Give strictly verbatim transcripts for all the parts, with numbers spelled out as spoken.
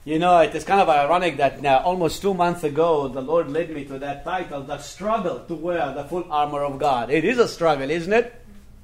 You know, it is kind of ironic that now, almost two months ago, the Lord led me to that title, The Struggle to Wear the Full Armor of God. It is a struggle, isn't it?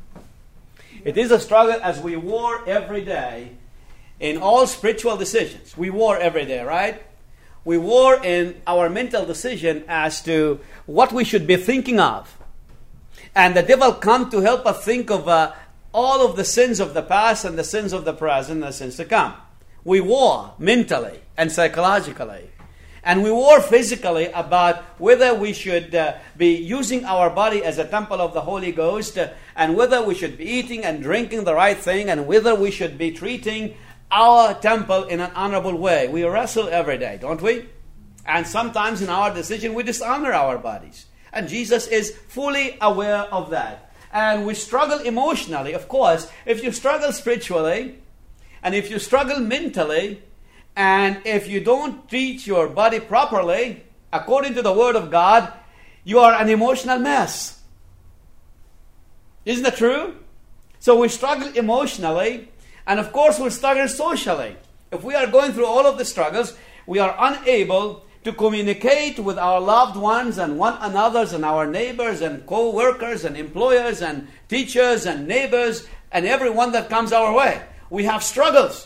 It is a struggle as we war every day in all spiritual decisions. We war every day, right? We war in our mental decision as to what we should be thinking of. And the devil comes to help us think of uh, all of the sins of the past and the sins of the present and the sins to come. We war mentally and psychologically. And we war physically about whether we should uh, be using our body as a temple of the Holy Ghost, uh, and whether we should be eating and drinking the right thing, and whether we should be treating our temple in an honorable way. We wrestle every day, don't we? And sometimes in our decision we dishonor our bodies. And Jesus is fully aware of that. And we struggle emotionally, of course. If you struggle spiritually, and if you struggle mentally, and if you don't treat your body properly, according to the Word of God, you are an emotional mess. Isn't that true? So we struggle emotionally, and of course we struggle socially. If we are going through all of the struggles, we are unable to communicate with our loved ones and one another and our neighbors and co-workers and employers and teachers and neighbors and everyone that comes our way. We have struggles.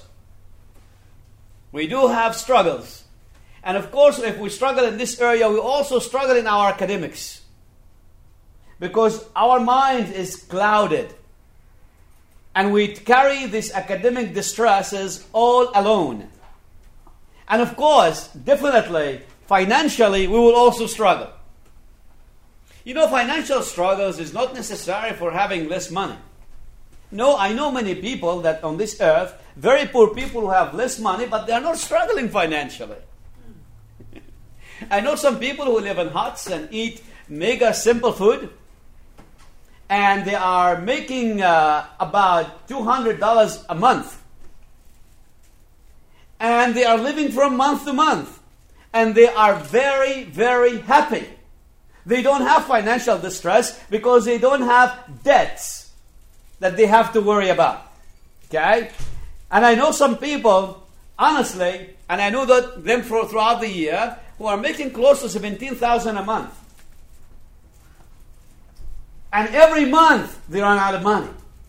We do have struggles. And of course, if we struggle in this area, we also struggle in our academics. Because our mind is clouded. And we carry these academic distresses all alone. And of course, definitely, financially, we will also struggle. You know, financial struggles is not necessary for having less money. No, I know many people that on this earth, very poor people who have less money, but they are not struggling financially. I know some people who live in huts and eat mega simple food, and they are making uh, about two hundred dollars a month. And they are living from month to month. And they are very, very happy. They don't have financial distress because they don't have debts that they have to worry about. Okay? And I know some people, honestly, and I know that them for, throughout the year, who are making close to seventeen thousand dollars a month. And every month they run out of money.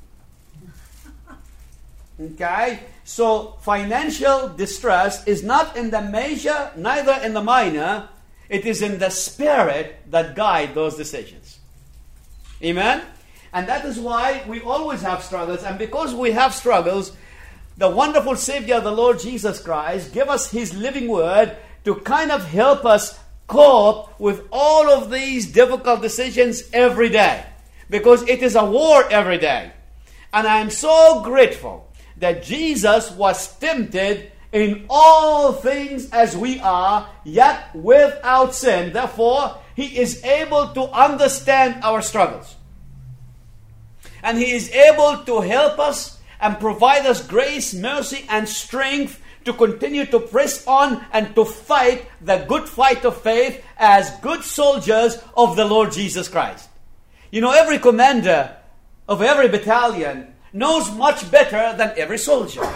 Okay? So financial distress is not in the major, neither in the minor. It is in the spirit that guide those decisions. Amen? And that is why we always have struggles. And because we have struggles, the wonderful Savior, the Lord Jesus Christ, gave us His living word to kind of help us cope with all of these difficult decisions every day. Because it is a war every day. And I am so grateful that Jesus was tempted in all things as we are, yet without sin. Therefore, He is able to understand our struggles. And He is able to help us and provide us grace, mercy, and strength to continue to press on and to fight the good fight of faith as good soldiers of the Lord Jesus Christ. You know, every commander of every battalion knows much better than every soldier.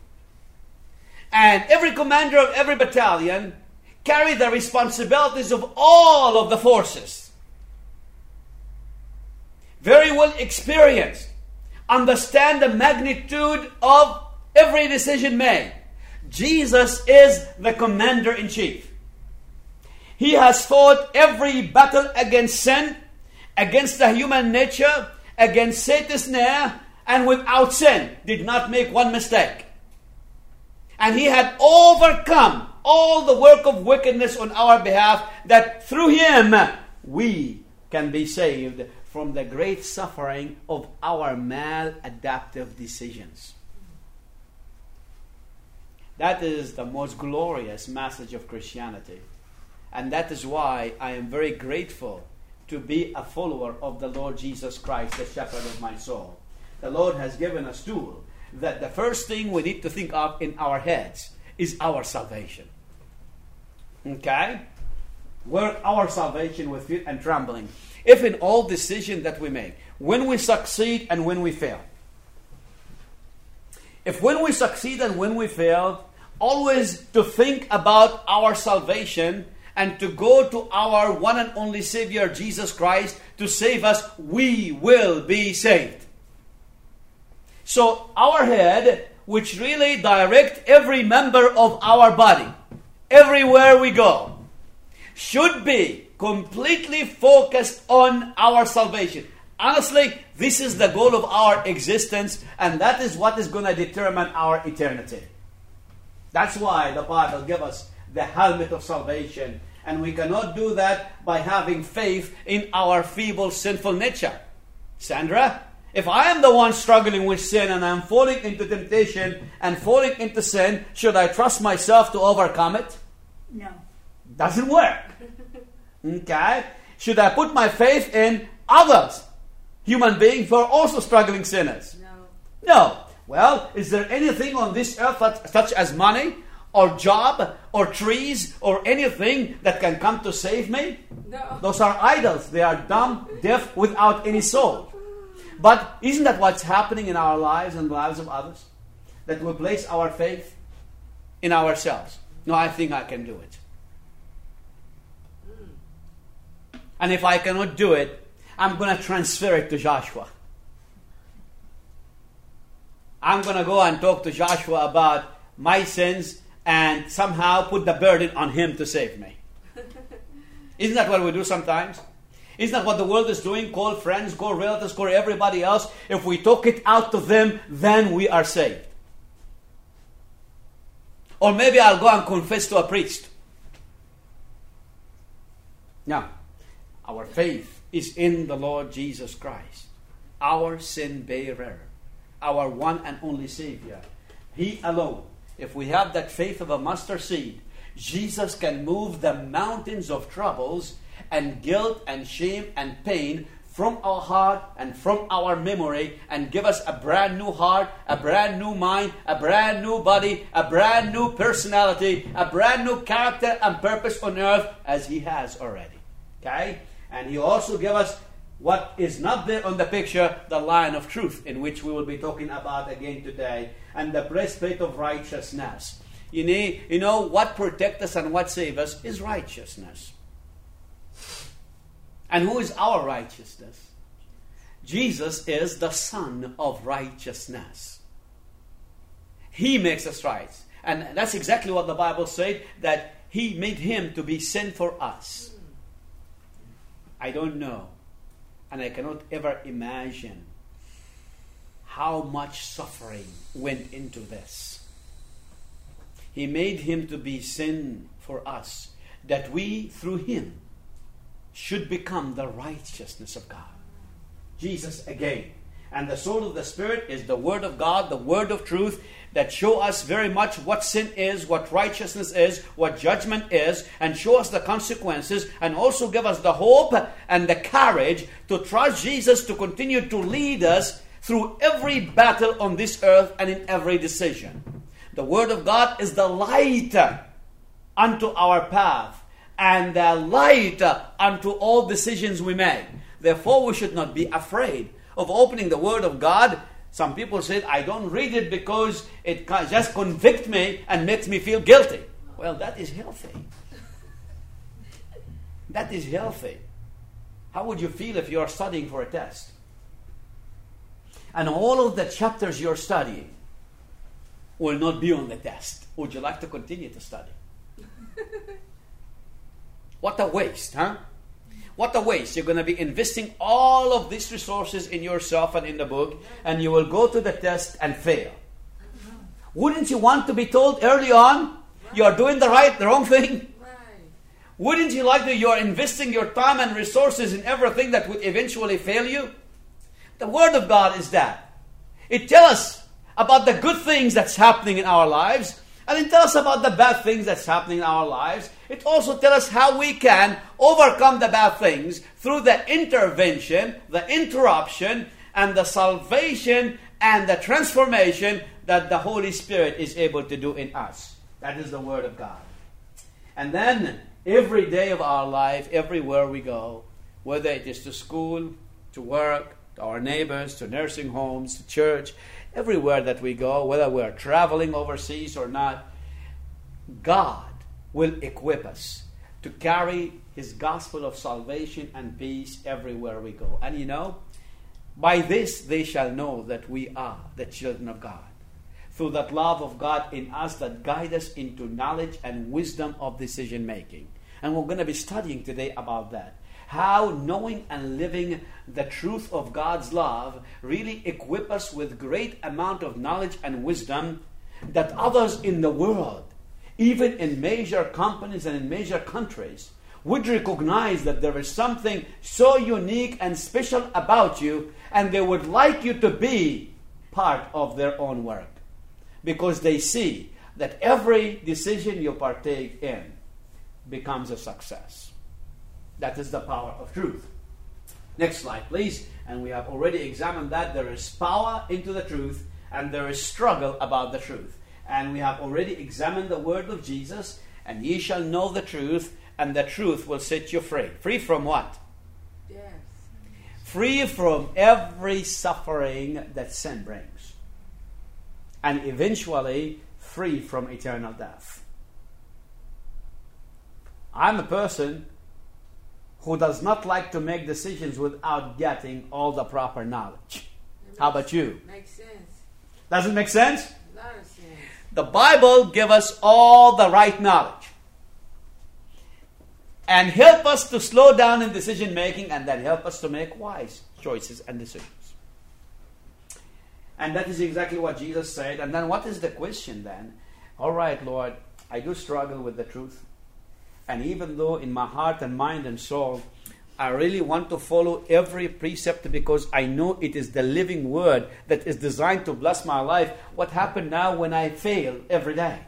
And every commander of every battalion carry the responsibilities of all of the forces. Very well experienced. Understand the magnitude of every decision made. Jesus is the commander-in-chief. He has fought every battle against sin, against the human nature, against Satan's snare, and without sin, did not make one mistake. And He had overcome all the work of wickedness on our behalf, that through Him we can be saved from the great suffering of our maladaptive decisions. That is the most glorious message of Christianity. And that is why I am very grateful to be a follower of the Lord Jesus Christ, the shepherd of my soul. The Lord has given us tool that the first thing we need to think of in our heads is our salvation. Okay? Work our salvation with fear and trembling. If in all decisions that we make, when we succeed and when we fail. If when we succeed and when we fail, always to think about our salvation and to go to our one and only Savior, Jesus Christ, to save us, we will be saved. So our head, which really directs every member of our body, everywhere we go, should be completely focused on our salvation. Honestly, this is the goal of our existence, and that is what is going to determine our eternity. That's why the Bible gives us the helmet of salvation, and we cannot do that by having faith in our feeble, sinful nature. Sandra, if I am the one struggling with sin and I'm falling into temptation and falling into sin, should I trust myself to overcome it? No. Doesn't work. Okay? Should I put my faith in others, human beings who are also struggling sinners? No. No. Well, is there anything on this earth that, such as money or job or trees or anything that can come to save me? No. Those are idols. They are dumb, deaf, without any soul. But isn't that what's happening in our lives and the lives of others? That we place our faith in ourselves. No, I think I can do it. And if I cannot do it, I'm going to transfer it to Joshua. I'm going to go and talk to Joshua about my sins and somehow put the burden on him to save me. Isn't that what we do sometimes? Isn't that what the world is doing? Call friends, call relatives, call everybody else. If we talk it out to them, then we are saved. Or maybe I'll go and confess to a priest. No. Our faith is in the Lord Jesus Christ, our sin bearer, our one and only Savior. He alone. If we have that faith of a mustard seed, Jesus can move the mountains of troubles and guilt and shame and pain from our heart and from our memory and give us a brand new heart, a brand new mind, a brand new body, a brand new personality, a brand new character and purpose on earth as He has already. Okay? And He also give us what is not there on the picture, the line of truth, in which we will be talking about again today, and the breastplate of righteousness. You know, you know what protects us and what saves us is righteousness. And who is our righteousness? Jesus is the Son of righteousness. He makes us right. And that's exactly what the Bible said, that He made Him to be sin for us. I don't know, and I cannot ever imagine how much suffering went into this. He made Him to be sin for us, that we, through Him, should become the righteousness of God. Jesus again. And the soul of the Spirit is the Word of God, the Word of truth, that show us very much what sin is, what righteousness is, what judgment is, and show us the consequences, and also give us the hope and the courage to trust Jesus to continue to lead us through every battle on this earth and in every decision. The Word of God is the light unto our path and the light unto all decisions we make. Therefore, we should not be afraid of opening the Word of God. Some people said, I don't read it because it just convicts me and makes me feel guilty. Well, that is healthy. That is healthy. How would you feel if you are studying for a test? And all of the chapters you're studying will not be on the test. Would you like to continue to study? What a waste, huh? What a waste. You're going to be investing all of these resources in yourself and in the book, and you will go to the test and fail. Wouldn't you want to be told early on, you are doing the right, the wrong thing? Wouldn't you like that you are investing your time and resources in everything that would eventually fail you? The Word of God is that. It tells us about the good things that's happening in our lives, and it tells us about the bad things that's happening in our lives. It also tells us how we can overcome the bad things through the intervention, the interruption, and the salvation and the transformation that the Holy Spirit is able to do in us. That is the Word of God. And then, every day of our life, everywhere we go, whether it is to school, to work, to our neighbors, to nursing homes, to church, everywhere that we go, whether we're traveling overseas or not, God will equip us to carry His gospel of salvation and peace everywhere we go. And you know, by this they shall know that we are the children of God, through that love of God in us that guide us into knowledge and wisdom of decision making. And we're going to be studying today about that. How knowing and living the truth of God's love really equip us with great amount of knowledge and wisdom that others in the world, even in major companies and in major countries, would recognize that there is something so unique and special about you, and they would like you to be part of their own work, because they see that every decision you partake in becomes a success. That is the power of truth. Next slide, please. And we have already examined that. There is power into the truth, and there is struggle about the truth. And we have already examined the word of Jesus, and ye shall know the truth, and the truth will set you free. Free from what? Yes. Free from every suffering that sin brings. And eventually free from eternal death. I'm a person who does not like to make decisions without getting all the proper knowledge. How about you? Makes sense. Does it make sense? A lot of sense. The Bible gives us all the right knowledge and help us to slow down in decision making, and then help us to make wise choices and decisions. And that is exactly what Jesus said. And then what is the question then? All right, Lord, I do struggle with the truth. And even though in my heart and mind and soul, I really want to follow every precept because I know it is the living word that is designed to bless my life, what happened now when I fail every day?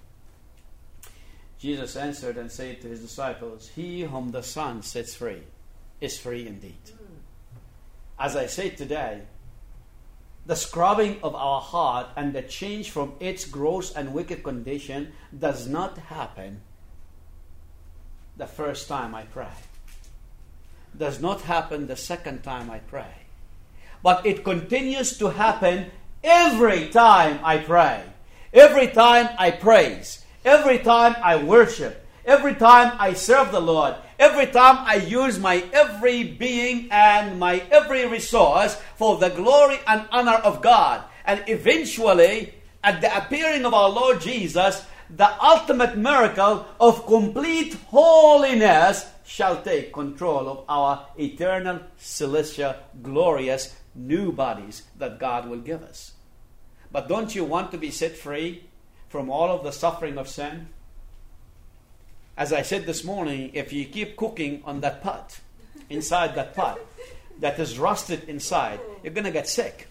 Jesus answered and said to his disciples, he whom the Son sets free is free indeed. As I said today, the scrubbing of our heart and the change from its gross and wicked condition does not happen the first time I pray. Does not happen the second time I pray. But it continues to happen every time I pray. Every time I praise. Every time I worship. Every time I serve the Lord. Every time I use my every being and my every resource for the glory and honor of God. And eventually, at the appearing of our Lord Jesus, the ultimate miracle of complete holiness shall take control of our eternal, celestial, glorious new bodies that God will give us. But don't you want to be set free from all of the suffering of sin? As I said this morning, if you keep cooking on that pot, inside that pot, that is rusted inside, you're going to get sick.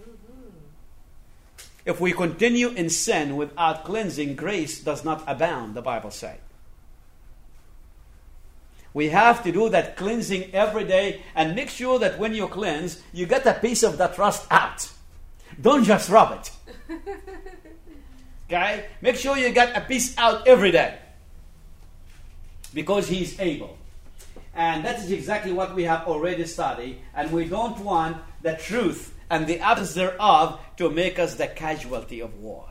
If we continue in sin without cleansing, grace does not abound, the Bible says. We have to do that cleansing every day and make sure that when you cleanse, you get a piece of that rust out. Don't just rub it. Okay? Make sure you get a piece out every day. Because He's able. And that is exactly what we have already studied. And we don't want the truth and the absence thereof to make us the casualty of war.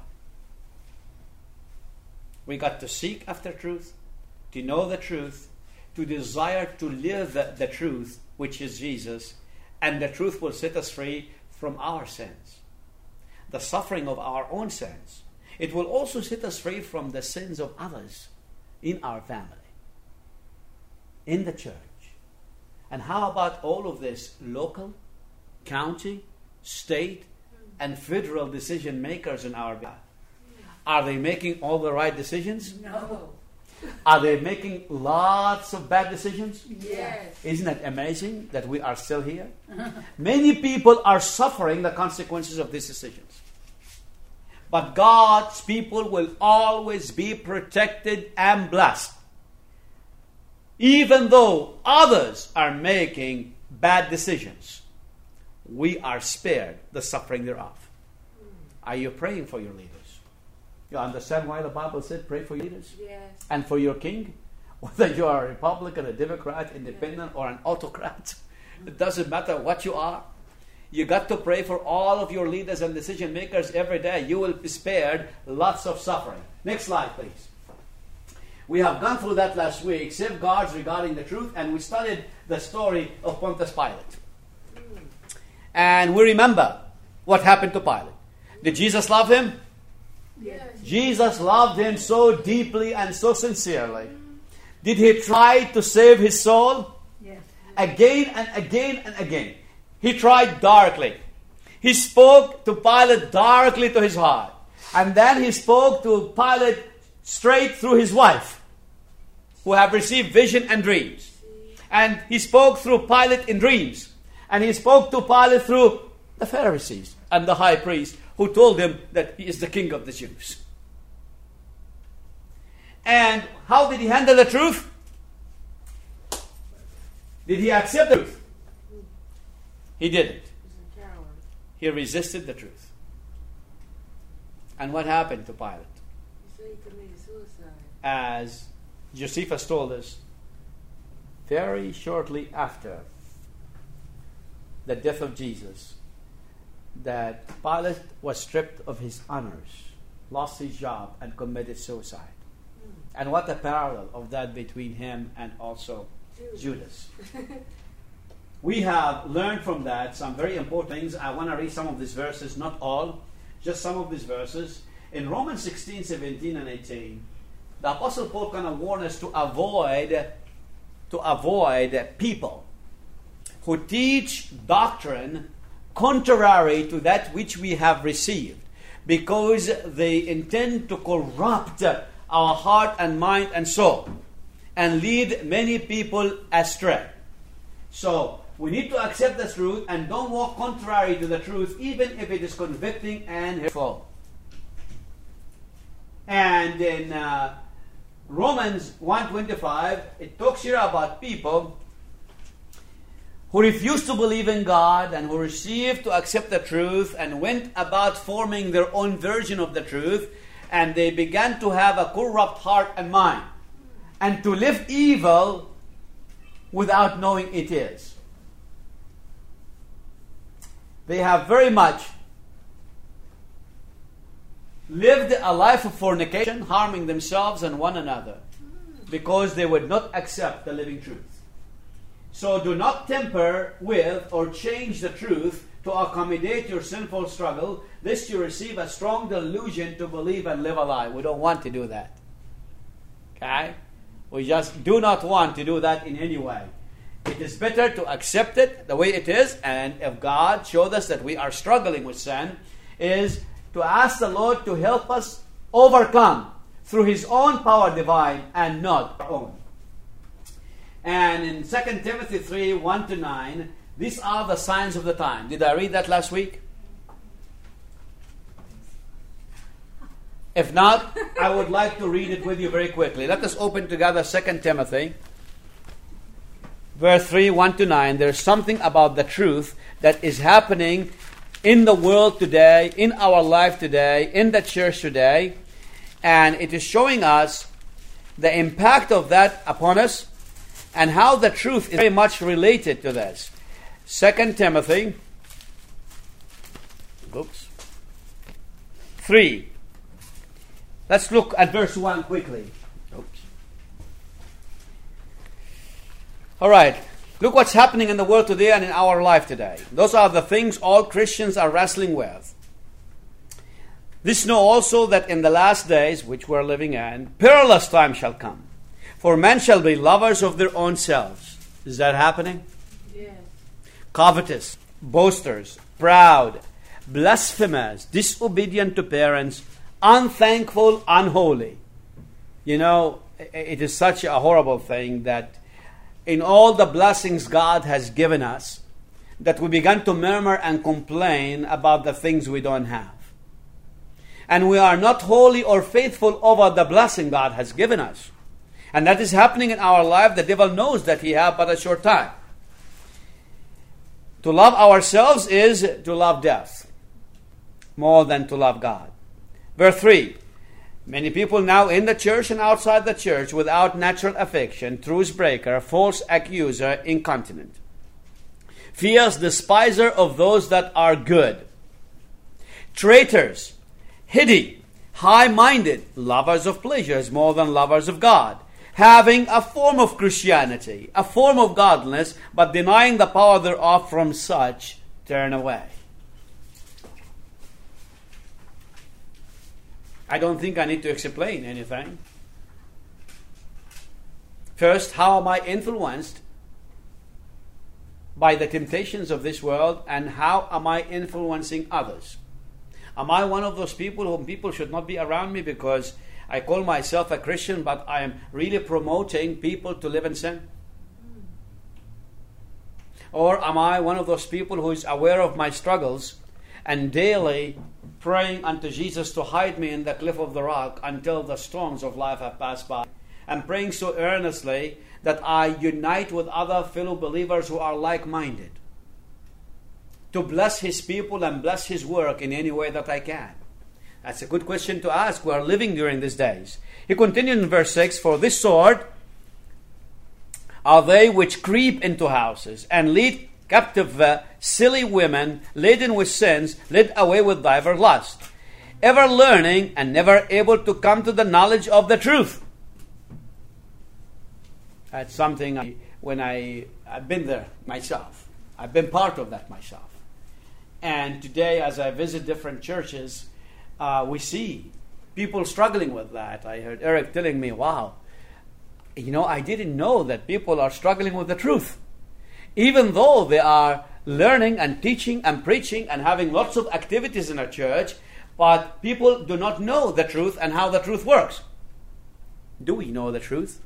We got to seek after truth, to know the truth, to desire to live the, the truth, which is Jesus, and the truth will set us free from our sins, the suffering of our own sins. It will also set us free from the sins of others in our family, in the church. And how about all of this local, county, state, and federal decision makers in our behalf? Are they making all the right decisions? No. Are they making lots of bad decisions? Yes. Isn't it amazing that we are still here? Many people are suffering the consequences of these decisions. But God's people will always be protected and blessed. Even though others are making bad decisions, we are spared the suffering thereof. Are you praying for your leaders? You understand why the Bible said pray for leaders? Yes. And for your king? Whether you are a Republican, a Democrat, independent, or an autocrat. It doesn't matter what you are. You got to pray for all of your leaders and decision makers every day. You will be spared lots of suffering. Next slide, please. We have gone through that last week, safeguards regarding the truth, and we studied the story of Pontius Pilate. And we remember what happened to Pilate. Did Jesus love him? Yes. Jesus loved him so deeply and so sincerely. Did he try to save his soul? Yes. Again and again and again. He tried darkly. He spoke to Pilate darkly to his heart. And then he spoke to Pilate straight through his wife, who have received vision and dreams. And he spoke through Pilate in dreams. And he spoke to Pilate through the Pharisees and the high priest, who told him that he is the king of the Jews. And how did he handle the truth? Did he accept the truth? He didn't. He resisted the truth. And what happened to Pilate? He said he committed suicide. As Josephus told us, very shortly after the death of Jesus, that Pilate was stripped of his honors, lost his job, and committed suicide. Mm. And what a parallel of that between him and also Judas. Judas. We have learned from that some very important things. I want to read some of these verses, not all, just some of these verses. In Romans sixteen, seventeen, and eighteen, the Apostle Paul kind of warned us to avoid, to avoid people who teach doctrine contrary to that which we have received, because they intend to corrupt our heart and mind and soul and lead many people astray. So we need to accept the truth and don't walk contrary to the truth, even if it is convicting and hurtful. And in uh, Romans one twenty-five, it talks here about people who refused to believe in God and who refused to accept the truth and went about forming their own version of the truth, and they began to have a corrupt heart and mind and to live evil without knowing it is. They have very much lived a life of fornication, harming themselves and one another, because they would not accept the living truth. So do not temper with or change the truth to accommodate your sinful struggle, lest you receive a strong delusion to believe and live a lie. We don't want to do that. Okay? We just do not want to do that in any way. It is better to accept it the way it is, and if God showed us that we are struggling with sin, is to ask the Lord to help us overcome through His own power divine and not our own. And in Second Timothy three, one to nine, these are the signs of the time. Did I read that last week? If not, I would like to read it with you very quickly. Let us open together Second Timothy, verse three, one to nine. There's something about the truth that is happening in the world today, in our life today, in the church today. And it is showing us the impact of that upon us and how the truth is very much related to this. Second Timothy oops, three. Let's look at verse one quickly. Oops. All right. Look what's happening in the world today and in our life today. Those are the things all Christians are wrestling with. This know also that in the last days, which we're living in, perilous times shall come. For men shall be lovers of their own selves. Is that happening? Yes. Covetous, boasters, proud, blasphemers, disobedient to parents, unthankful, unholy. You know, it is such a horrible thing that in all the blessings God has given us, that we begin to murmur and complain about the things we don't have. And we are not holy or faithful over the blessing God has given us. And that is happening in our life. The devil knows that he has but a short time. To love ourselves is to love death more than to love God. Verse three. Many people now in the church and outside the church without natural affection, truth breaker, false accuser, incontinent, fierce despiser of those that are good, traitors, heady, high-minded, lovers of pleasures more than lovers of God, having a form of Christianity, a form of godliness, but denying the power thereof, from such turn away. I don't think I need to explain anything. First, how am I influenced by the temptations of this world, and how am I influencing others? Am I one of those people whom people should not be around me because I call myself a Christian, but I am really promoting people to live in sin? Or am I one of those people who is aware of my struggles and daily praying unto Jesus to hide me in the cliff of the rock until the storms of life have passed by, and praying so earnestly that I unite with other fellow believers who are like-minded to bless His people and bless His work in any way that I can? That's a good question to ask. We are living during these days. He continued in verse six, for this sort are they which creep into houses and lead captive uh, silly women laden with sins, led away with divers lusts, ever learning and never able to come to the knowledge of the truth. That's something I, when I, I've been there myself. I've been part of that myself. And today, as I visit different churches, uh, we see people struggling with that. I heard Eric telling me, wow, you know, I didn't know that people are struggling with the truth. Even though they are learning and teaching and preaching and having lots of activities in a church, but people do not know the truth and how the truth works. Do we know the truth?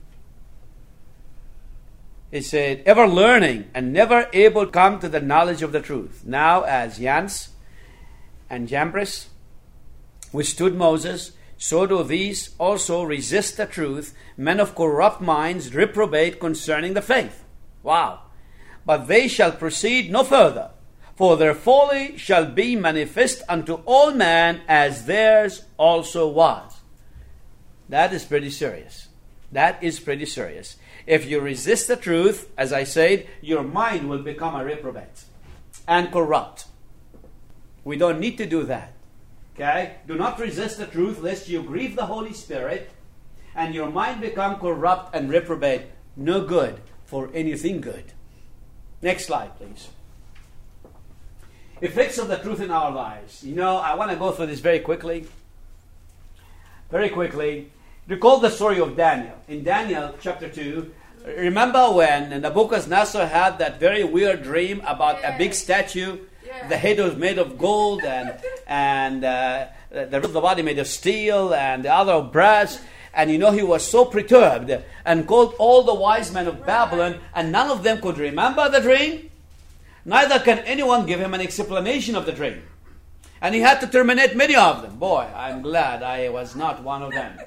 It said, ever learning and never able to come to the knowledge of the truth. Now as Jannes and Jambres withstood Moses, so do these also resist the truth, men of corrupt minds, reprobate concerning the faith. Wow. But they shall proceed no further, for their folly shall be manifest unto all men, as theirs also was. That is pretty serious. That is pretty serious. If you resist the truth, as I said, your mind will become a reprobate and corrupt. We don't need to do that. Okay? Do not resist the truth lest you grieve the Holy Spirit and your mind become corrupt and reprobate. No good for anything good. Next slide, please. Effects of the truth in our lives. You know, I want to go through this very quickly. Very quickly. Recall the story of Daniel. In Daniel chapter two, remember when Nebuchadnezzar had that very weird dream about yeah. a big statue? Yeah. The head was made of gold and and uh, the rest of the body made of steel and the other of brass. And you know, he was so perturbed and called all the wise men of Babylon, and none of them could remember the dream. Neither can anyone give him an explanation of the dream. And he had to terminate many of them. Boy, I'm glad I was not one of them.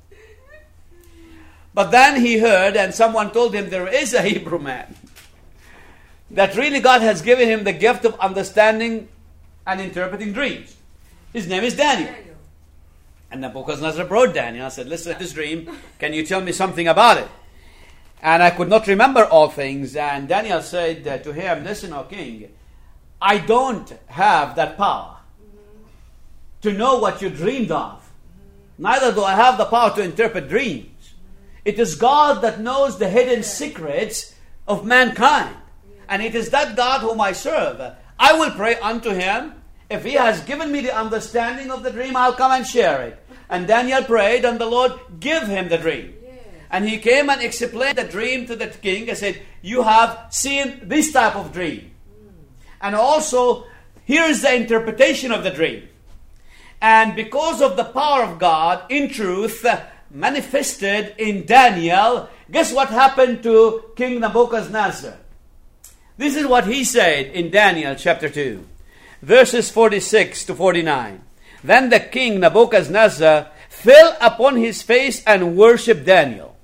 But then he heard, and someone told him there is a Hebrew man that really God has given him the gift of understanding and interpreting dreams. His name is Daniel. And Nebuchadnezzar brought Daniel and said, listen to this dream. Can you tell me something about it? And I could not remember all things. And Daniel said uh, to him, listen, O king, I don't have that power to know what you dreamed of. Neither do I have the power to interpret dreams. It is God that knows the hidden secrets of mankind. And it is that God whom I serve. I will pray unto him. If he has given me the understanding of the dream, I'll come and share it. And Daniel prayed, and the Lord gave him the dream. Yeah. And he came and explained the dream to the king and said, you have seen this type of dream. Mm. And also, here is the interpretation of the dream. And because of the power of God, in truth, uh, manifested in Daniel, guess what happened to King Nebuchadnezzar? This is what he said in Daniel chapter two. Verses forty-six to forty-nine. Then the king Nebuchadnezzar fell upon his face and worshipped Daniel,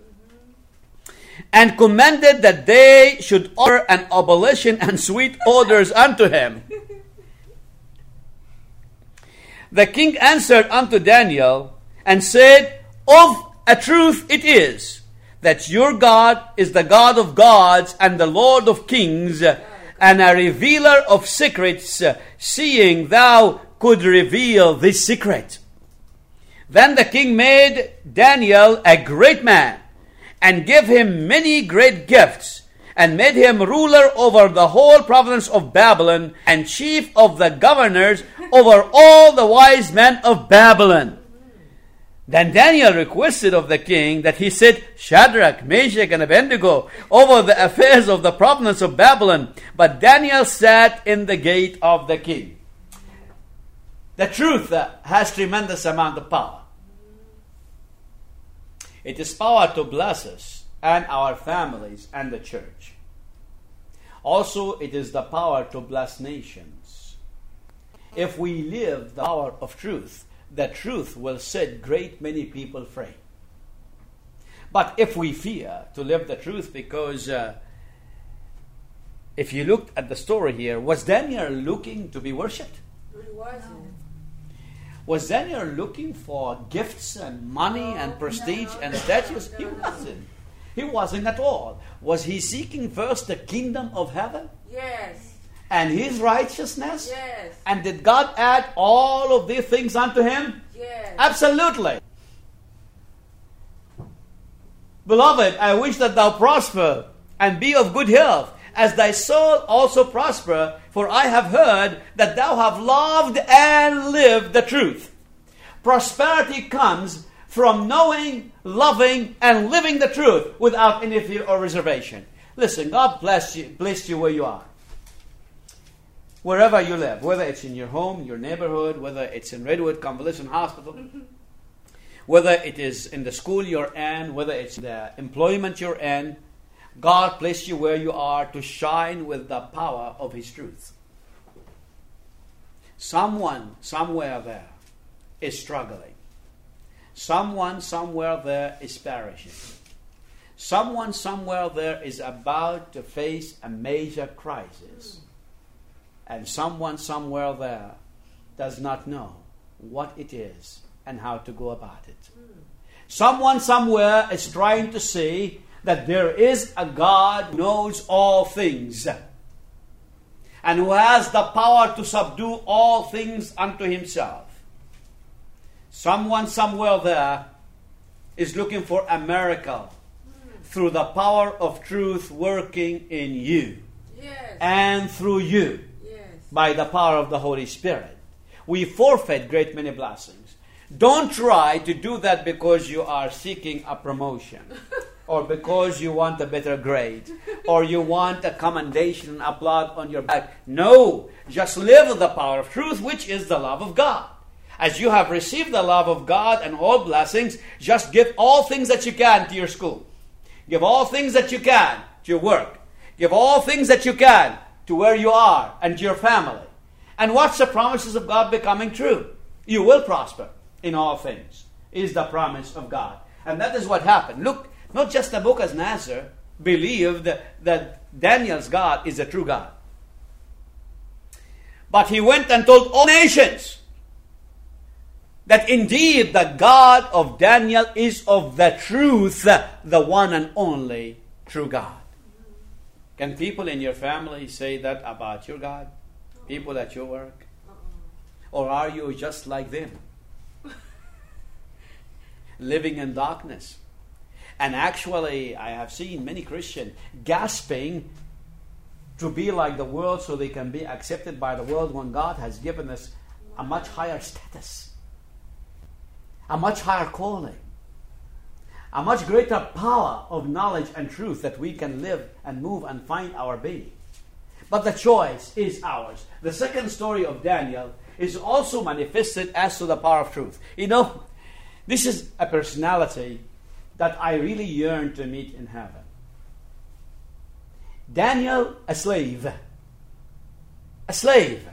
and commanded that they should offer an oblation and sweet odors unto him. The king answered unto Daniel and said, of a truth it is that your God is the God of gods and the Lord of kings, and a revealer of secrets, seeing thou could reveal this secret. Then the king made Daniel a great man, and gave him many great gifts, and made him ruler over the whole province of Babylon, and chief of the governors over all the wise men of Babylon. Then Daniel requested of the king that he set Shadrach, Meshach, and Abednego over the affairs of the province of Babylon. But Daniel sat in the gate of the king. The truth uh, has tremendous amount of power. It is power to bless us and our families and the church. Also, it is the power to bless nations. If we live the power of truth, the truth will set great many people free. But if we fear to live the truth, because uh, if you looked at the story here, was Daniel looking to be worshipped? It wasn't. Was Daniel looking for gifts and money No, and prestige no, and no, statues? no, He no. wasn't. He wasn't at all. Was he seeking first the kingdom of heaven Yes. and his righteousness? Yes. And did God add all of these things unto him? Yes. Absolutely. Beloved, I wish that thou prosper and be of good health, as thy soul also prosper, for I have heard that thou have loved and lived the truth. Prosperity comes from knowing, loving, and living the truth without any fear or reservation. Listen, God bless you, bless you where you are. Wherever you live, whether it's in your home, your neighborhood, whether it's in Redwood Convalescent Hospital, whether it is in the school you're in, whether it's the employment you're in, God placed you where you are to shine with the power of His truth. Someone somewhere there is struggling. Someone somewhere there is perishing. Someone somewhere there is about to face a major crisis. And someone somewhere there does not know what it is and how to go about it. Someone somewhere is trying to say that there is a God who knows all things and who has the power to subdue all things unto Himself. Someone somewhere there is looking for a miracle through the power of truth working in you Yes. and through you Yes. by the power of the Holy Spirit. We forfeit great many blessings. Don't try to do that because you are seeking a promotion or because you want a better grade or you want a commendation and applaud on your back. No, just live the power of truth, which is the love of God. As you have received the love of God and all blessings, just give all things that you can to your school. Give all things that you can to your work. Give all things that you can to where you are and to your family. And watch the promises of God becoming true. You will prosper in all things, is the promise of God. And that is what happened. Look, not just Nebuchadnezzar believed that Daniel's God is a true God, but he went and told all nations that indeed the God of Daniel is of the truth, the one and only true God. Can people in your family say that about your God? People at your work? Or are you just like them? Living in darkness. And actually, I have seen many Christians gasping to be like the world so they can be accepted by the world when God has given us a much higher status, a much higher calling, a much greater power of knowledge and truth that we can live and move and find our being. But the choice is ours. The second story of Daniel is also manifested as to the power of truth. You know, this is a personality that I really yearn to meet in heaven. Daniel, a slave. A slave.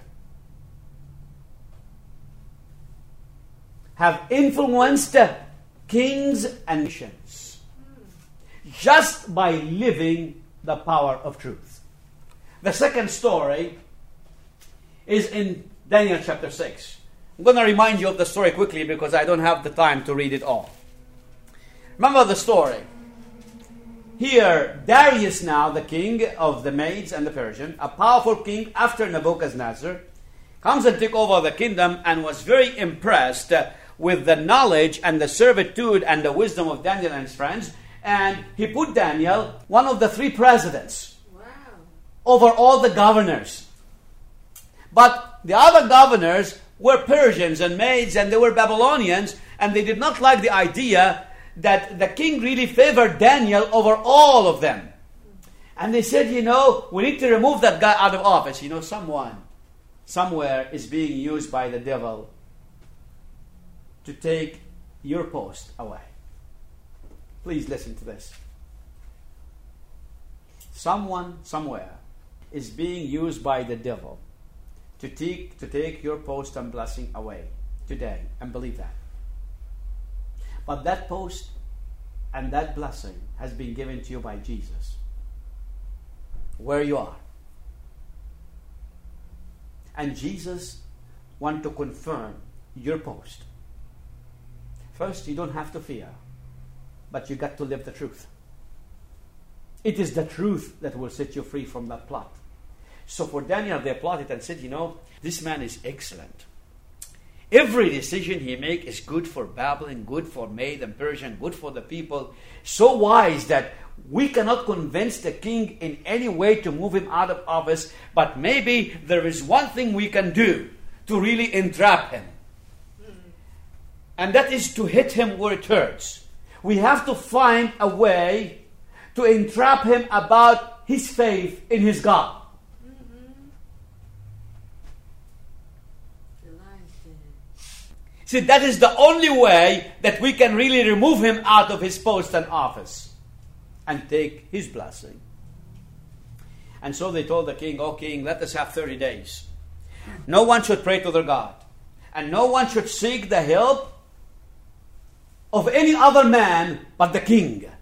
Have influenced kings and nations just by living the power of truth. The second story is in Daniel chapter six. I'm going to remind you of the story quickly because I don't have the time to read it all. Remember the story. Here, Darius now, the king of the Medes and the Persian, a powerful king after Nebuchadnezzar, comes and took over the kingdom and was very impressed with the knowledge and the servitude and the wisdom of Daniel and his friends, and he put Daniel, one of the three presidents, Wow. over all the governors. But the other governors were Persians and Medes, and they were Babylonians, and they did not like the idea that the king really favored Daniel over all of them. And they said, you know, we need to remove that guy out of office. You know, someone, somewhere is being used by the devil to take your post away. Please listen to this. Someone, somewhere, is being used by the devil to take, to take your post and blessing away today. And believe that. But that post and that blessing has been given to you by Jesus. Where you are. And Jesus wants to confirm your post. First, you don't have to fear, but you got to live the truth. It is the truth that will set you free from that plot. So for Daniel, they plotted and said, you know, this man is excellent. Every decision he makes is good for Babylon, good for Mede and Persia, good for the people. So wise that we cannot convince the king in any way to move him out of office, but maybe there is one thing we can do to really entrap him. And that is to hit him where it hurts. We have to find a way to entrap him about his faith in his God. See, that is the only way that we can really remove him out of his post and office and take his blessing. And so they told the king, "O king, let us have thirty days. No one should pray to their God, and no one should seek the help of any other man but the king." Wow.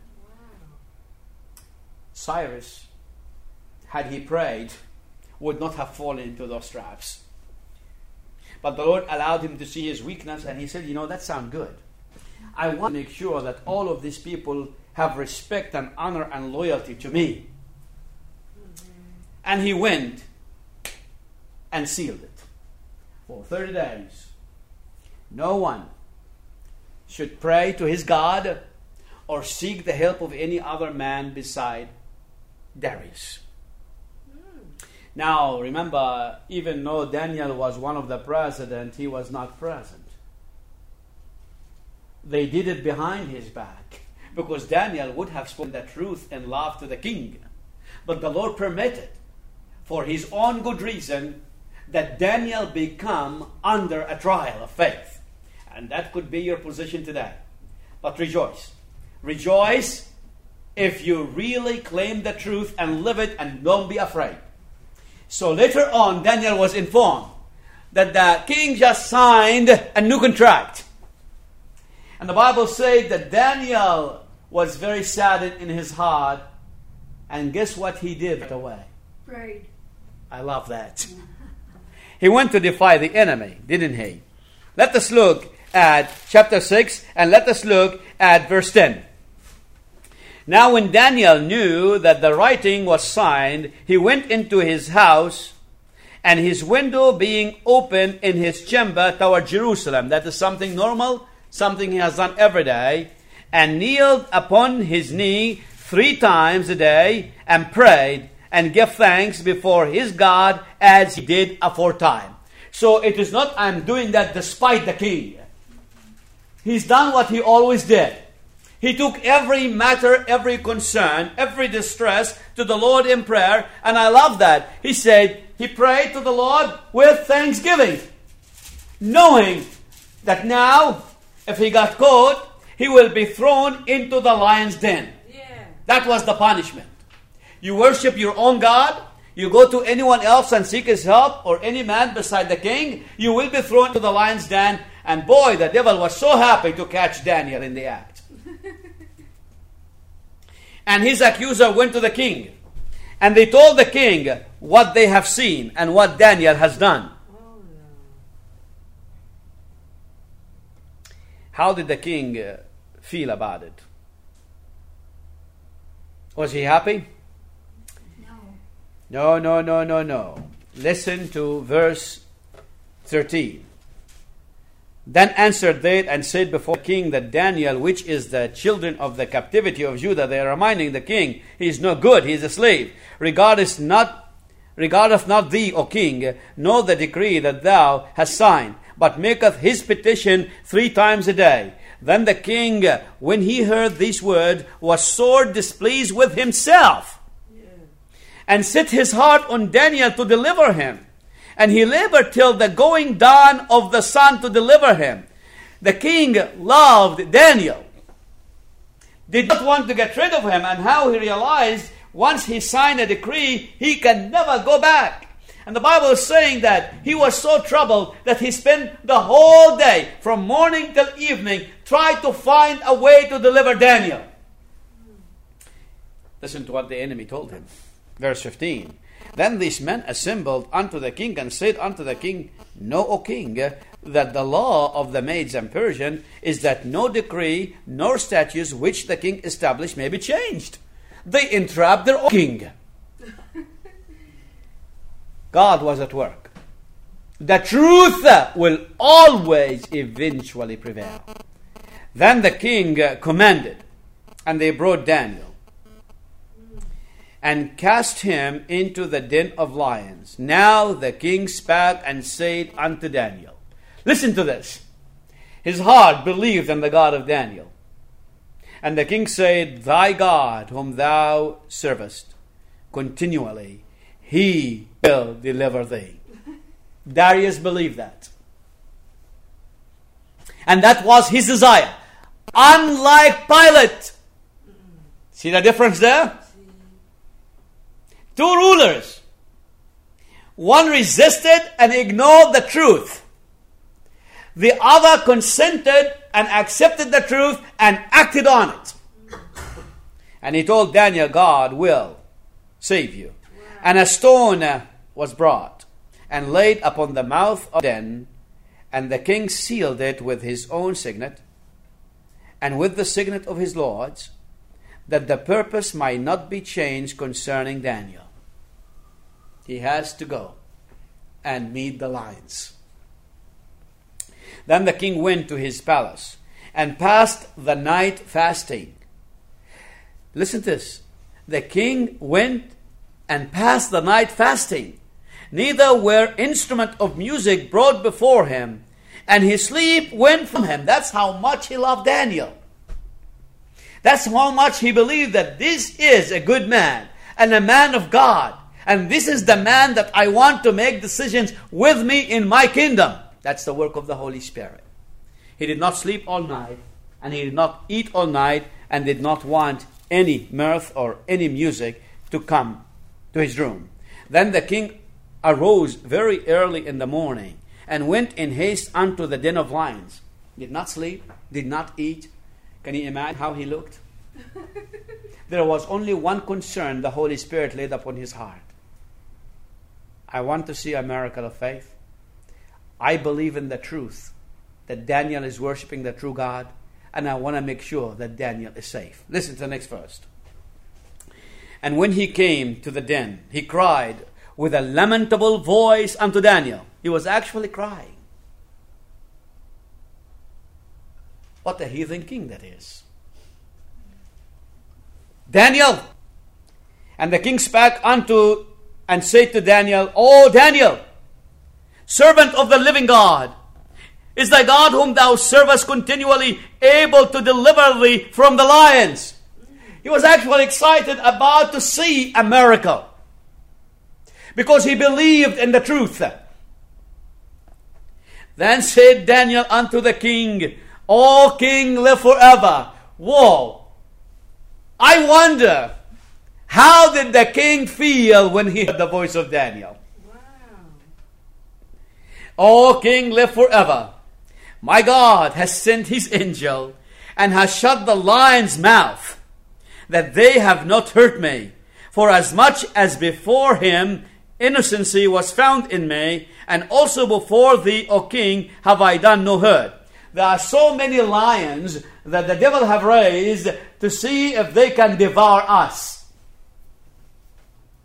Cyrus, had he prayed, would not have fallen into those traps. But the Lord allowed him to see his weakness, and he said, you know, that sounds good. I want to make sure that all of these people have respect and honor and loyalty to me. Mm-hmm. And he went and sealed it. For thirty days, no one should pray to his God or seek the help of any other man beside Darius. Now, remember, even though Daniel was one of the presidents, he was not present. They did it behind his back, because Daniel would have spoken the truth in love to the king. But the Lord permitted, for his own good reason, that Daniel become under a trial of faith. And that could be your position today. But rejoice. Rejoice if you really claim the truth and live it, and don't be afraid. So later on, Daniel was informed that the king just signed a new contract. And the Bible says that Daniel was very saddened in his heart. And guess what he did right away? Prayed. I love that. He went to defy the enemy, didn't he? Let us look at chapter six, and let us look at verse ten. Now when Daniel knew that the writing was signed, he went into his house, and his window being open in his chamber toward Jerusalem. That is something normal, something he has done every day, and kneeled upon his knee three times a day, and prayed, and gave thanks before his God as he did aforetime. So it is not, I'm doing that despite the king. He's done what he always did. He took every matter, every concern, every distress to the Lord in prayer. And I love that. He said, he prayed to the Lord with thanksgiving, knowing that now, if he got caught, he will be thrown into the lion's den. Yeah. That was the punishment. You worship your own God, you go to anyone else and seek his help, or any man beside the king, you will be thrown to the lion's den. And boy, the devil was so happy to catch Daniel in the act. And his accuser went to the king, and they told the king what they have seen and what Daniel has done. Oh, no. How did the king uh, feel about it? Was he happy? No. No, no, no, no, no. Listen to verse thirteen. Then answered they and said before the king that Daniel, which is the children of the captivity of Judah, they are reminding the king, he is no good, he is a slave. Regardeth not, regardeth not thee, O king, nor the decree that thou hast signed, but maketh his petition three times a day. Then the king, when he heard these words, was sore displeased with himself, yeah. and set his heart on Daniel to deliver him. And he labored till the going down of the sun to deliver him. The king loved Daniel, did not want to get rid of him, and how he realized once he signed a decree, he can never go back. And the Bible is saying that he was so troubled that he spent the whole day, from morning till evening, trying to find a way to deliver Daniel. Listen to what the enemy told him. Verse fifteen. Then these men assembled unto the king and said unto the king, Know, O king, that the law of the Medes and Persians is that no decree nor statutes which the king established may be changed. They entrap their own king. God was at work. The truth will always eventually prevail. Then the king commanded, and they brought Daniel and cast him into the den of lions. Now the king spake and said unto Daniel. Listen to this. His heart believed in the God of Daniel. And the king said, Thy God, whom thou servest continually, he will deliver thee. Darius believed that. And that was his desire. Unlike Pilate. See the difference there? Two rulers. One resisted and ignored the truth. The other consented and accepted the truth and acted on it. And he told Daniel, God will save you. And a stone was brought and laid upon the mouth of the den, and the king sealed it with his own signet and with the signet of his lords, that the purpose might not be changed concerning Daniel. He has to go and meet the lions. Then the king went to his palace and passed the night fasting. Listen to this. The king went and passed the night fasting. Neither were instrument of music brought before him, and his sleep went from him. That's how much he loved Daniel. That's how much he believed that this is a good man and a man of God. And this is the man that I want to make decisions with me in my kingdom. That's the work of the Holy Spirit. He did not sleep all night, and he did not eat all night, and did not want any mirth or any music to come to his room. Then the king arose very early in the morning, and went in haste unto the den of lions. Did not sleep, did not eat. Can you imagine how he looked? There was only one concern the Holy Spirit laid upon his heart. I want to see a miracle of faith. I believe in the truth that Daniel is worshiping the true God, and I want to make sure that Daniel is safe. Listen to the next verse. And when he came to the den, he cried with a lamentable voice unto Daniel. He was actually crying. What a heathen king that is. Daniel! And the king spake unto and said to Daniel, O Daniel, servant of the living God, is thy God whom thou servest continually able to deliver thee from the lions? He was actually excited about to see a miracle, because he believed in the truth. Then said Daniel unto the king, O king, live forever. Whoa! I wonder, how did the king feel when he heard the voice of Daniel? Wow. O king, live forever. My God has sent his angel and has shut the lion's mouth, that they have not hurt me. For as much as before him innocency was found in me, and also before thee, O king, have I done no hurt. There are so many lions that the devil have raised to see if they can devour us.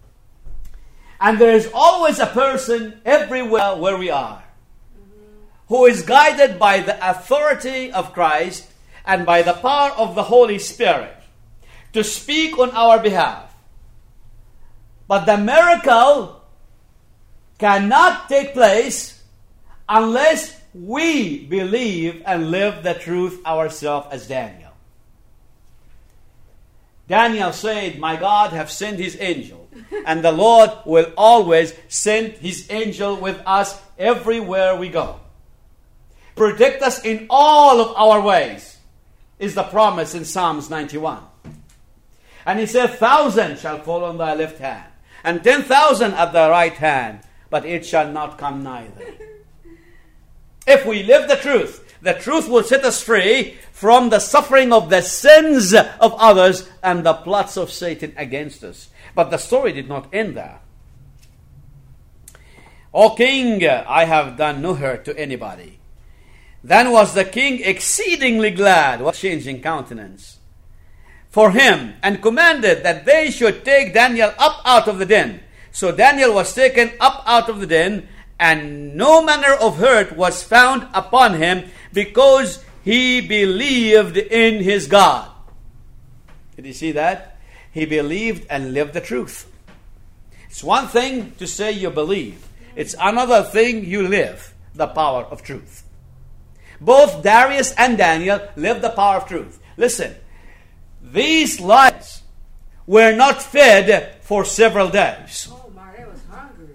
And there is always a person everywhere where we are, mm-hmm. who is guided by the authority of Christ and by the power of the Holy Spirit to speak on our behalf. But the miracle cannot take place unless we believe and live the truth ourselves as Daniel. Daniel said, "My God have sent his angel, and the Lord will always send his angel with us everywhere we go. Protect us in all of our ways," is the promise in Psalms ninety-one. And he said, "Thousand shall fall on thy left hand, and ten thousand at thy right hand, but it shall not come nigh thee." If we live the truth, the truth will set us free from the suffering of the sins of others and the plots of Satan against us. But the story did not end there. "O king, I have done no hurt to anybody." Then was the king exceedingly glad, with changing countenance, for him, and commanded that they should take Daniel up out of the den. So Daniel was taken up out of the den, and no manner of hurt was found upon him, because he believed in his God. Did you see that? He believed and lived the truth. It's one thing to say you believe. It's another thing you live the power of truth. Both Darius and Daniel lived the power of truth. Listen, these lions were not fed for several days. Oh my, they was hungry.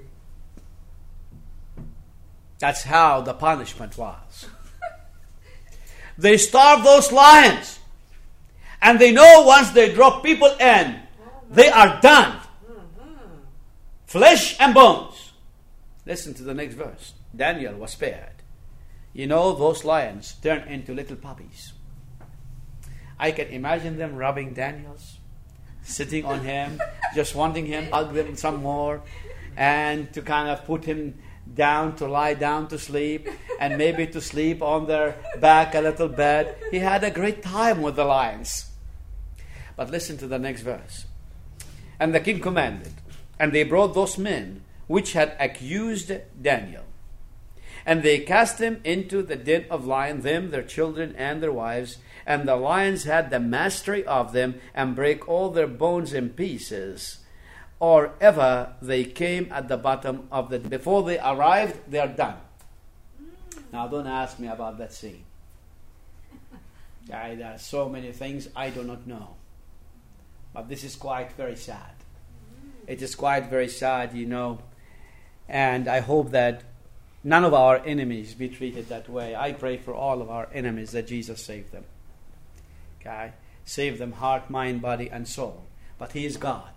That's how the punishment was. They starved those lions. And they know once they drop people in, they are done. Mm-hmm. Flesh and bones. Listen to the next verse. Daniel was spared. You know, those lions turned into little puppies. I can imagine them rubbing Daniel's, sitting on him, just wanting him to hug them some more, and to kind of put him down, to lie down to sleep, and maybe to sleep on their back a little bit. He had a great time with the lions. But listen to the next verse. "And the king commanded, and they brought those men which had accused Daniel, and they cast them into the den of lions, them, their children, and their wives. And the lions had the mastery of them, and brake all their bones in pieces, or ever they came at the bottom of the... Before they arrived, they are done." Now, don't ask me about that scene. I, there are so many things I do not know. But this is quite very sad. It is quite very sad, you know. And I hope that none of our enemies be treated that way. I pray for all of our enemies that Jesus save them. Okay? Save them heart, mind, body, and soul. But He is God.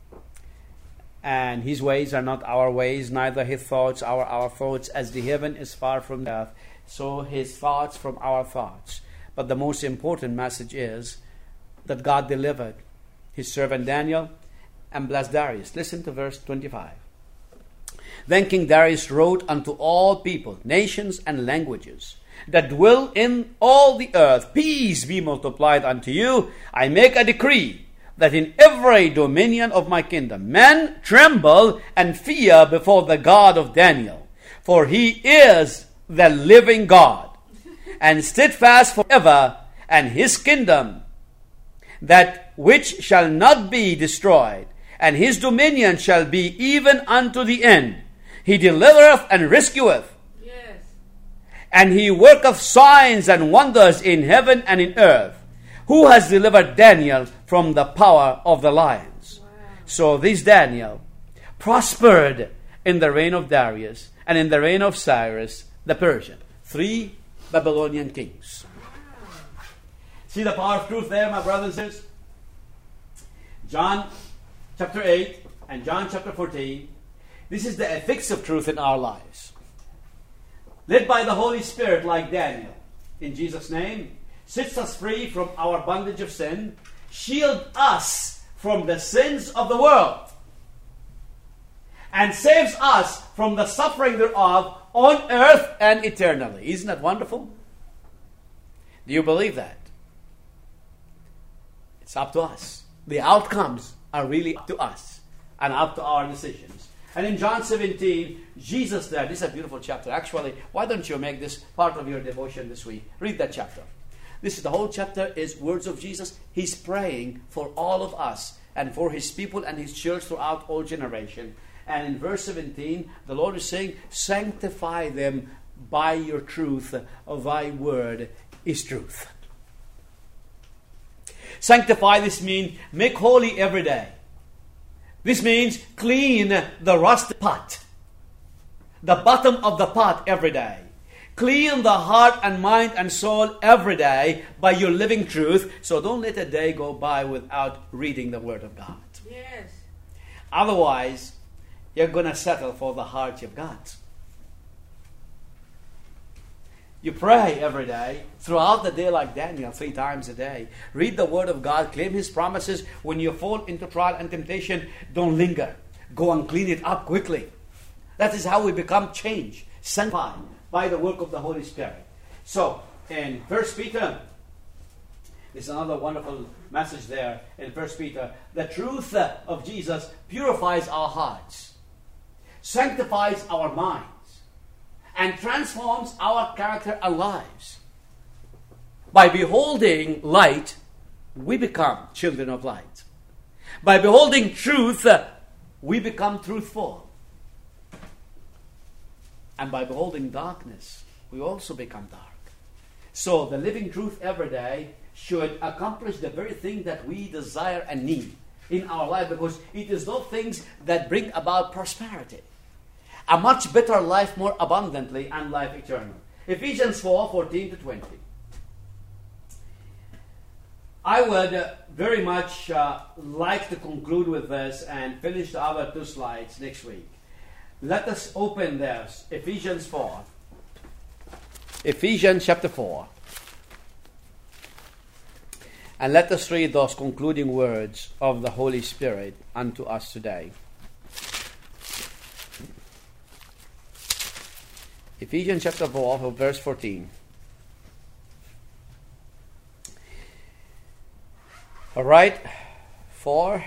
And His ways are not our ways, neither His thoughts are our thoughts. As the heaven is far from the earth, so His thoughts from our thoughts. But the most important message is that God delivered His servant Daniel and blessed Darius. Listen to verse twenty-five. Then King Darius wrote unto all people, nations, and languages that dwell in all the earth, peace be multiplied unto you. I make a decree that in every dominion of my kingdom men tremble and fear before the God of Daniel. For He is the living God, and steadfast forever, and His kingdom that which shall not be destroyed, and His dominion shall be even unto the end. He delivereth and rescueth, Yes. and He worketh signs and wonders in heaven and in earth. Who has delivered Daniel from the power of the lions? Wow. So this Daniel prospered in the reign of Darius and in the reign of Cyrus the Persian. Three Babylonian kings. See the power of truth there, my brothers and sisters? John chapter eight and John chapter fourteen. This is the effects of truth in our lives. Led by the Holy Spirit like Daniel, in Jesus' name, sets us free from our bondage of sin, shield us from the sins of the world, and saves us from the suffering thereof on earth and eternally. Isn't that wonderful? Do you believe that? It's up to us. The outcomes are really up to us and up to our decisions. And in John seventeen, Jesus there, this is a beautiful chapter. Actually, why don't you make this part of your devotion this week? Read that chapter. This is the whole chapter is words of Jesus. He's praying for all of us and for his people and his church throughout all generation. And in verse seventeen, the Lord is saying, sanctify them by your truth. Thy word is truth. Sanctify, this means make holy every day. This means clean the rusted pot, the bottom of the pot every day. Clean the heart and mind and soul every day by your living truth. So don't let a day go by without reading the Word of God. Yes. Otherwise, you're going to settle for the heart you've got. You pray every day, throughout the day like Daniel, three times a day. Read the Word of God, claim His promises. When you fall into trial and temptation, don't linger. Go and clean it up quickly. That is how we become changed, sanctified by the work of the Holy Spirit. So, in First Peter, there's another wonderful message there in First Peter. The truth of Jesus purifies our hearts, sanctifies our minds, and transforms our character and lives. By beholding light, we become children of light. By beholding truth, we become truthful. And by beholding darkness, we also become dark. So the living truth every day should accomplish the very thing that we desire and need in our life, because it is those things that bring about prosperity. A much better life more abundantly and life eternal. Ephesians four, fourteen to twenty. I would uh, very much uh, like to conclude with this and finish the other two slides next week. Let us open this, Ephesians four. Ephesians chapter four. And let us read those concluding words of the Holy Spirit unto us today. Ephesians chapter four, verse fourteen. All right, four.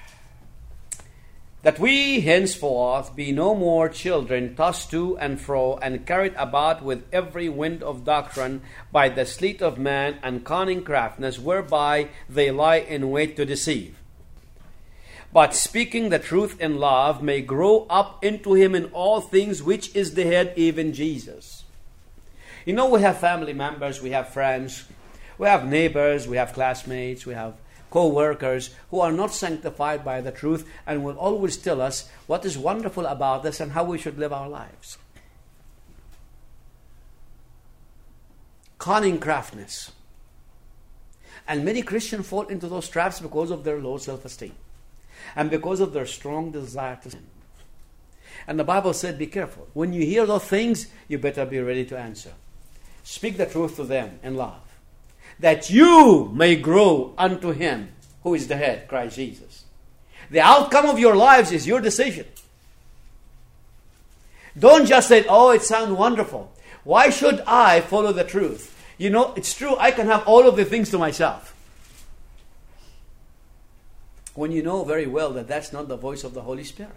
That we henceforth be no more children tossed to and fro and carried about with every wind of doctrine by the sleight of man and cunning craftiness whereby they lie in wait to deceive. But speaking the truth in love may grow up into him in all things, which is the head, even Jesus. You know, we have family members, we have friends, we have neighbors, we have classmates, we have co-workers who are not sanctified by the truth and will always tell us what is wonderful about this and how we should live our lives. Cunning craftiness. And many Christians fall into those traps because of their low self-esteem and because of their strong desire to sin. And the Bible said, be careful. When you hear those things, you better be ready to answer. Speak the truth to them in love, that you may grow unto him who is the head, Christ Jesus. The outcome of your lives is your decision. Don't just say, oh, it sounds wonderful. Why should I follow the truth? You know, it's true, I can have all of the things to myself. When you know very well that that's not the voice of the Holy Spirit.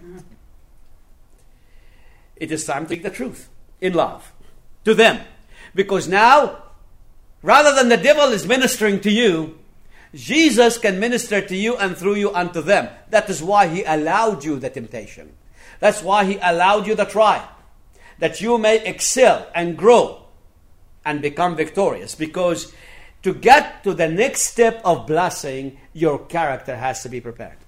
It is time to speak the truth in love to them. Because now, rather than the devil is ministering to you, Jesus can minister to you and through you unto them. That is why he allowed you the temptation. That's why he allowed you the trial. That you may excel and grow and become victorious. Because to get to the next step of blessing, your character has to be prepared.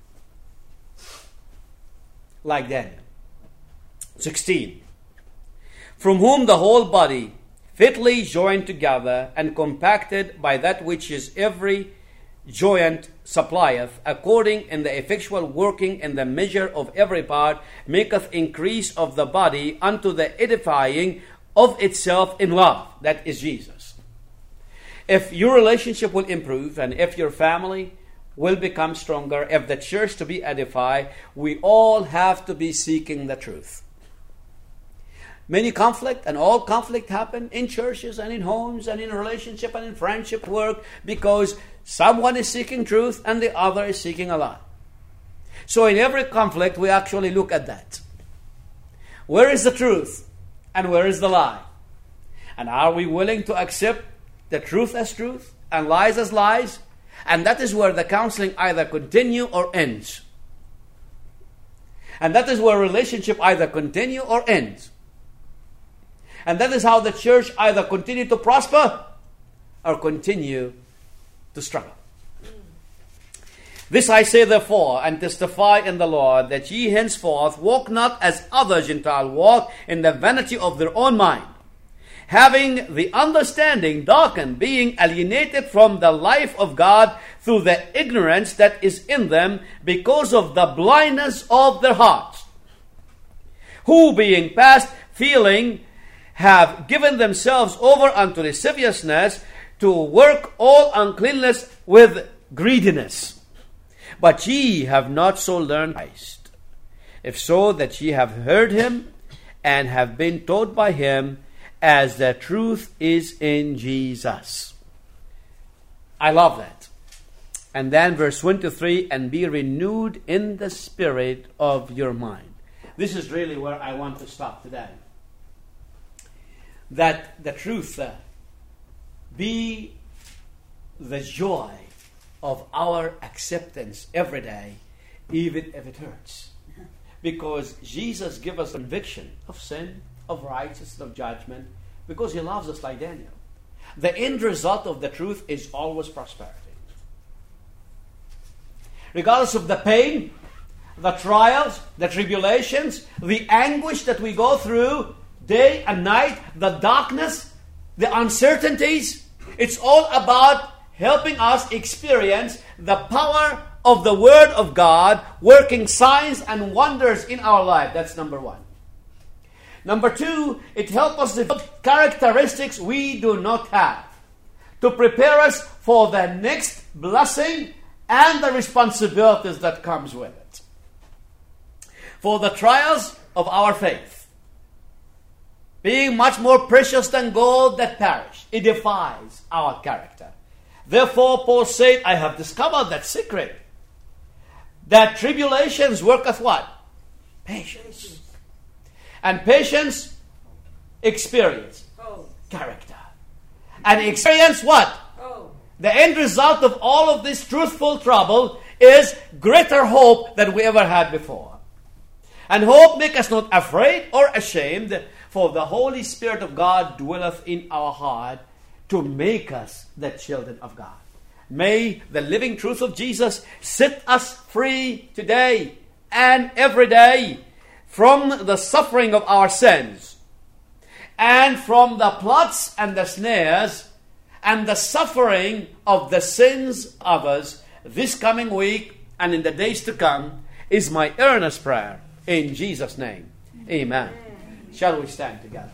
Like Daniel. sixteen. From whom the whole body, fitly joined together and compacted by that which is every joint supplieth, according in the effectual working in the measure of every part, maketh increase of the body unto the edifying of itself in love. That is Jesus. If your relationship will improve and if your family will become stronger, if the church to be edified, we all have to be seeking the truth. Many conflict and all conflict happen in churches and in homes and in relationship and in friendship work because someone is seeking truth and the other is seeking a lie. So in every conflict, we actually look at that. Where is the truth and where is the lie? And are we willing to accept the truth as truth and lies as lies? And that is where the counseling either continue or ends. And that is where relationship either continue or ends. And that is how the church either continue to prosper or continue to struggle. This I say therefore, and testify in the Lord, that ye henceforth walk not as other Gentiles walk, in the vanity of their own mind, having the understanding darkened, being alienated from the life of God through the ignorance that is in them, because of the blindness of their hearts, who being past feeling have given themselves over unto lasciviousness, to work all uncleanness with greediness. But ye have not so learned Christ, if so that ye have heard him, and have been taught by him, as the truth is in Jesus. I love that. And then verse twenty-three, and be renewed in the spirit of your mind. This is really where I want to stop today. That the truth uh, be the joy of our acceptance every day, even if it hurts. Because Jesus gives us conviction of sin, of righteousness, of judgment, because he loves us like Daniel. The end result of the truth is always prosperity. Regardless of the pain, the trials, the tribulations, the anguish that we go through day and night, the darkness, the uncertainties, it's all about helping us experience the power of the Word of God working signs and wonders in our life. That's number one. Number two, it helps us develop characteristics we do not have to prepare us for the next blessing and the responsibilities that comes with it. For the trials of our faith, being much more precious than gold that perish, it defies our character. Therefore, Paul said, I have discovered that secret, that tribulations worketh what? Patience. And patience, experience, Oh. character. And experience what? Oh. The end result of all of this truthful trouble is greater hope than we ever had before. And hope make us not afraid or ashamed, for the Holy Spirit of God dwelleth in our heart, to make us the children of God. May the living truth of Jesus set us free today and every day from the suffering of our sins, and from the plots and the snares and the suffering of the sins of others this coming week and in the days to come, is my earnest prayer in Jesus' name. Amen. Amen. Shall we stand together?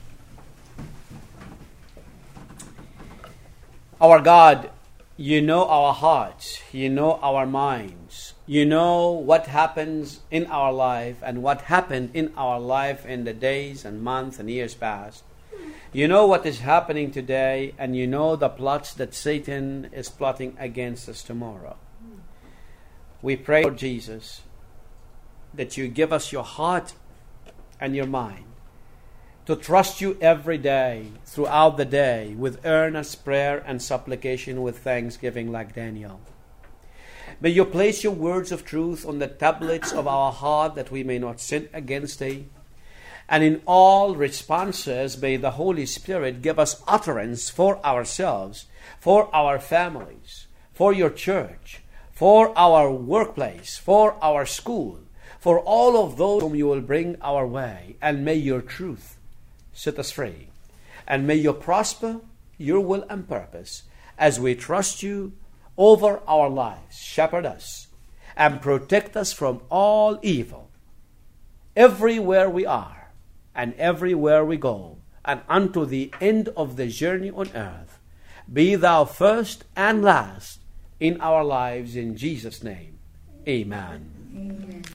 Our God, you know our hearts, you know our minds, you know what happens in our life and what happened in our life in the days and months and years past. You know what is happening today, and you know the plots that Satan is plotting against us tomorrow. We pray, Lord Jesus, that you give us your heart and your mind to trust you every day, throughout the day, with earnest prayer and supplication, with thanksgiving like Daniel. May you place your words of truth on the tablets of our heart, that we may not sin against thee. And in all responses, may the Holy Spirit give us utterance for ourselves, for our families, for your church, for our workplace, for our school, for all of those whom you will bring our way. And may your truth set us free. And may you prosper your will and purpose as we trust you over our lives. Shepherd us and protect us from all evil, everywhere we are and everywhere we go, and unto the end of the journey on earth. Be thou first and last in our lives, in Jesus' name. Amen. Amen.